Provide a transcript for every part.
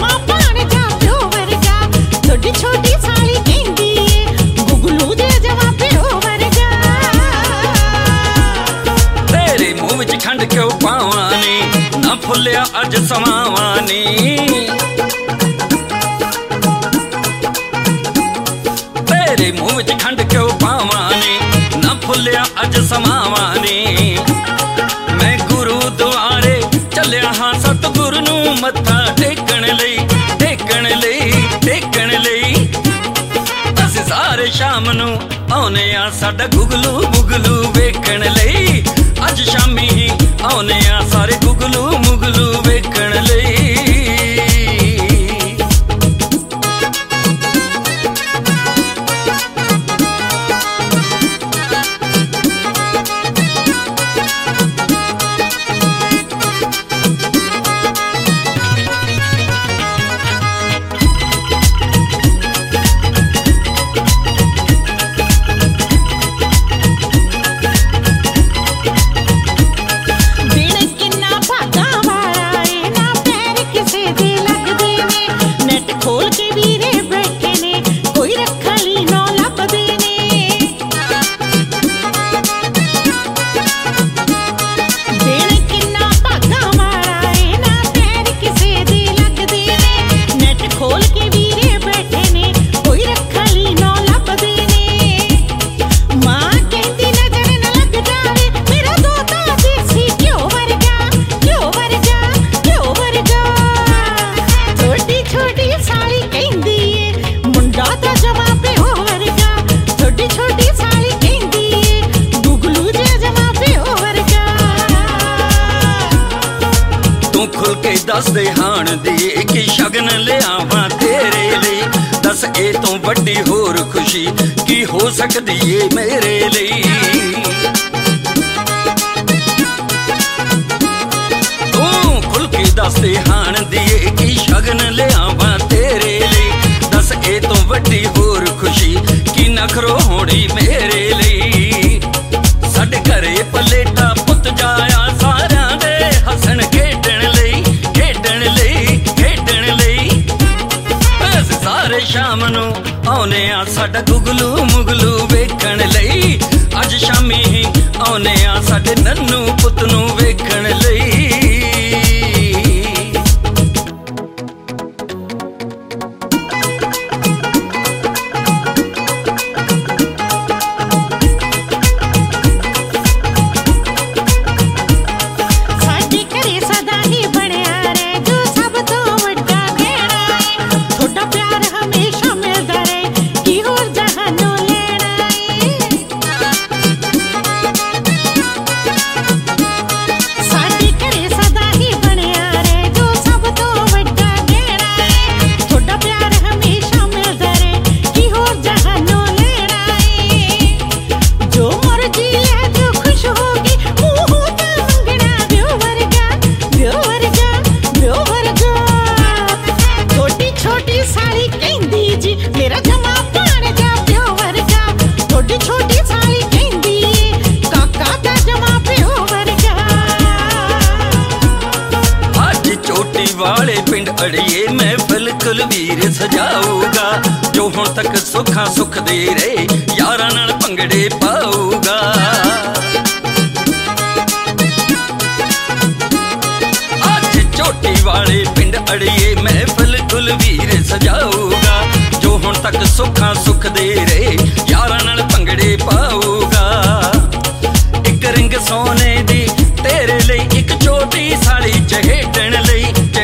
जमा पान जा प्यो वर्गा छोटी छोटी साली कहंदी ए गुगलू दे जमा प्यो वर्गा तेरे मुंह विच खंड क्यों पावां नी ना फुलिया अज समावां नी तेरे मुंह विच खंड क्यों पावां नी ना फुलिया अज समावां नी मैं गुरु दुआरे चलिया हाँ सतगुरु नू मत्था टेकण लई टेकण लई टेकण लई असीं सारे शाम नू आउने आ साडा गुगलू मुगलू वेखण लई अज शामी ही आउने आ सारे गुगलू मुगलू वेखण लई खुल के दस दे हाण दी कि शगन लियावां तेरे लई दस ए तो वड्डी होर खुशी की हो सकदी ए मेरे लई तू खुल के दस दे हाण दी कि शगन लियावां तेरे लई दस ए तो वड्डी होर खुशी की नखरो होणी मेरे लई साडे घरे पलेटा पुत जाया सारियां दे हसन खेडण सारे शाम नू आउने आ साडा गुगलू मुगलू वेखण लई अज शामी ही आउने आ साडे नन्नू पुत नू वेखण लई वाले पिंड अड़िए महफिल कुलवीर सजाऊगा जो हुण तक सुखा सुख दे रहे यारां नाल भंगड़े पाऊगा अज चोटी वाले पिंड अड़िए महफिल कुलवीर सजाऊगा जो हुण तक सुखा सुख दे रहे यारां नाल भंगड़े पाऊगा एक रिंग सोने दी तेरे लई एक छोटी साली चहेडण लई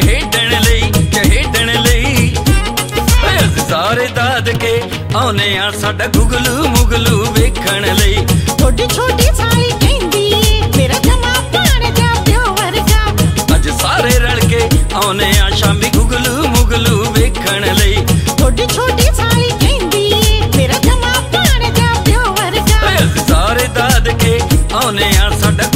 सारे दादके आउने आ साडा गुगलू मुगलू वेखण लई छोटी छोटी साली कहंदी मेरा जमा पान जा प्यो वर्गा अज सारे रल के आउने आ शामी गुगलू मुगलू वेखण लई छोटी छोटी साली कहंदी मेरा जमा पान जा प्यो वर्गा सारे दादके आउने आ साडा